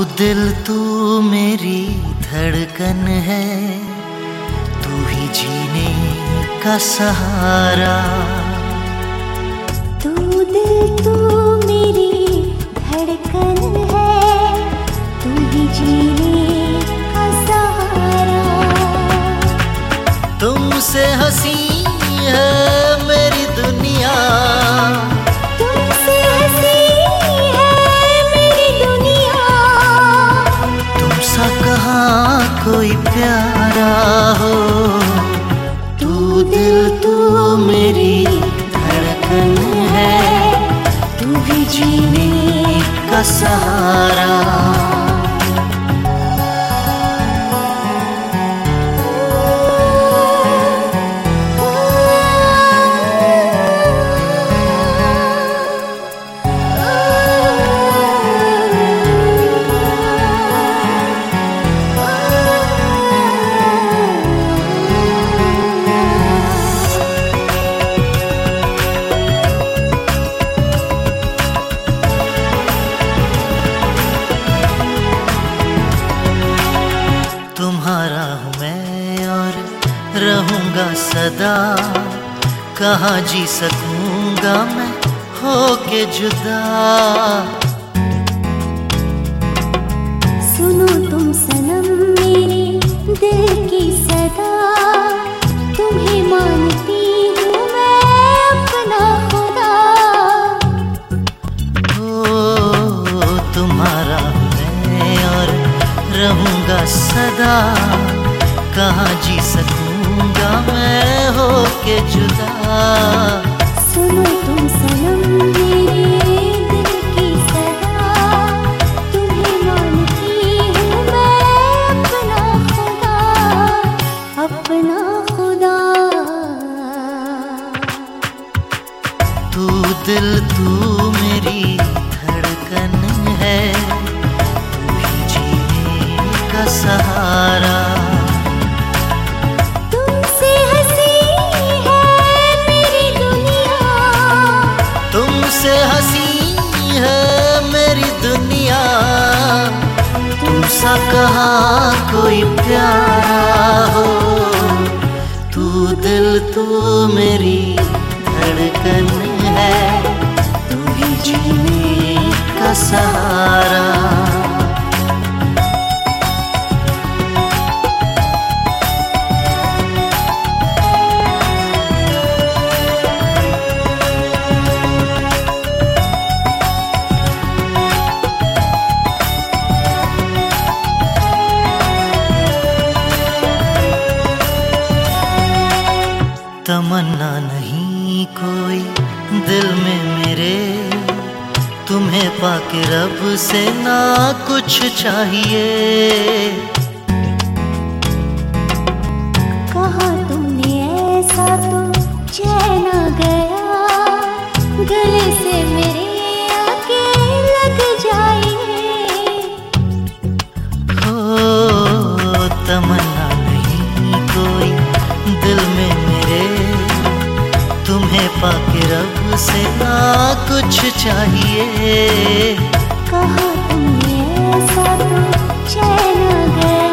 दिल तू मेरी धड़कन है, तू ही जीने का सहारा। तू दिल तू मेरी धड़कन है, तू ही जीने का सहारा। तुमसे हंसी है मेरी दुनिया, तुमसे हंसी है मेरी दुनिया। तुमसा कहाँ कोई प्यारा हो। तू दिल तू मेरी धड़कन है, तू भी जीने का सहारा। तुम्हारा हूँ मैं और रहूँगा सदा, कहाँ जी सकूँगा मैं होके जुदा। सुनो तुम सनम मेरे दिल की सदा, तुम्हें मानती हूँ मैं अपना खुदा। ओ तुम्हारा हूँ मैं और रहूँगा सदा, कहाँ जी सकूँगा मैं होके जुदा। सुनो तुम सनम मेरे दिल की सदा, तुम्हें मानती हूँ मैं अपना खुदा, अपना खुदा। तू दिल तू मेरी धड़कन है, तू ही जीने का सहारा। तुमसे हंसी है मेरी दुनिया, तुमसे हंसी है मेरी दुनिया। तुमसा कहाँ कोई प्यारा हो। तू दिल तू मेरी धड़कन है, तू ही जीने का सहारा। तमन्ना नहीं कोई दिल में मेरे, तुम्हें पाके रब से ना कुछ चाहिए। कहा तुमने ऐसा तो चैन आ गया, गले से मेरे आके लग जाइए। हो तमन्ना नहीं कोई दिल में मेरे, तुम्हें पाके रब से ना कुछ चाहिए। कहा तुमने ऐसा तो चैन आ गया,